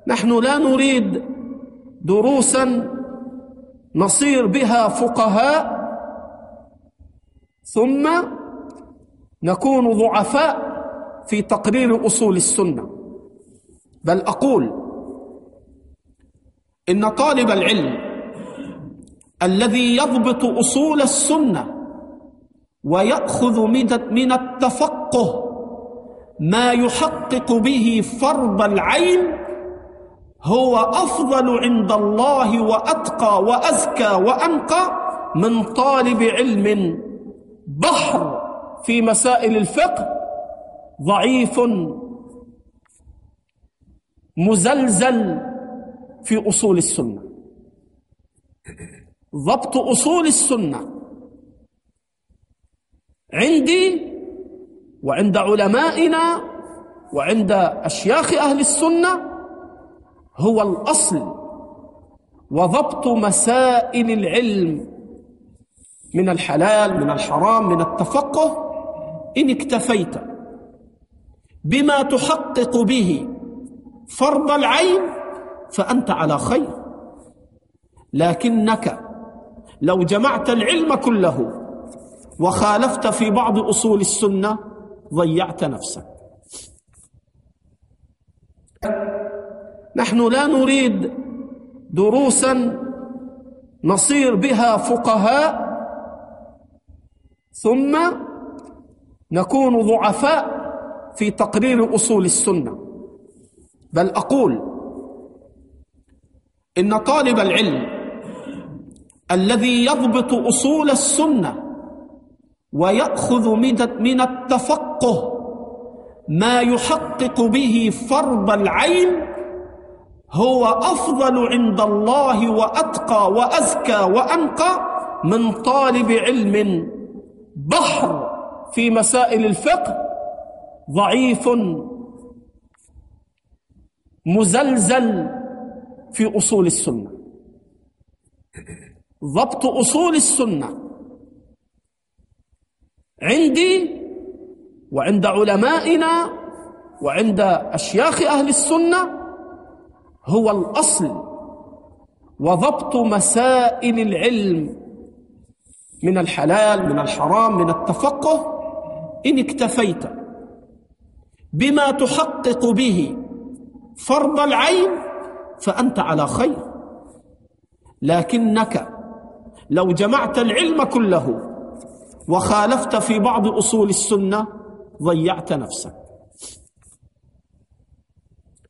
نحن لا نريد دروسا نصير بها فقهاء ثم نكون ضعفاء في تقرير أصول السنة، بل أقول إن طالب العلم الذي يضبط أصول السنة ويأخذ من التفقه ما يحقق به فرض العين هو أفضل عند الله وأتقى وأزكى وأنقى من طالب علم بحر في مسائل الفقه ضعيف مزلزل في أصول السنة. ضبط أصول السنة عندي وعند علمائنا وعند أشياخ أهل السنة هو الأصل، وضبط مسائل العلم من الحلال من الحرام من التفقه إن اكتفيت بما تحقق به فرض العين فأنت على خير، لكنك لو جمعت العلم كله وخالفت في بعض أصول السنة ضيعت نفسك. نحن لا نريد دروسا نصير بها فقهاء ثم نكون ضعفاء في تقرير أصول السنة، بل أقول إن طالب العلم الذي يضبط أصول السنة ويأخذ من التفقه ما يحقق به فرض العين هو أفضل عند الله وأتقى وأزكى وأنقى من طالب علم بحر في مسائل الفقه ضعيف مزلزل في أصول السنة. ضبط أصول السنة عندي وعند علمائنا وعند أشياخ أهل السنة هو الأصل، وضبط مسائل العلم من الحلال من الحرام من التفقه إن اكتفيت بما تحقق به فرض العين فأنت على خير، لكنك لو جمعت العلم كله وخالفت في بعض أصول السنة ضيعت نفسك.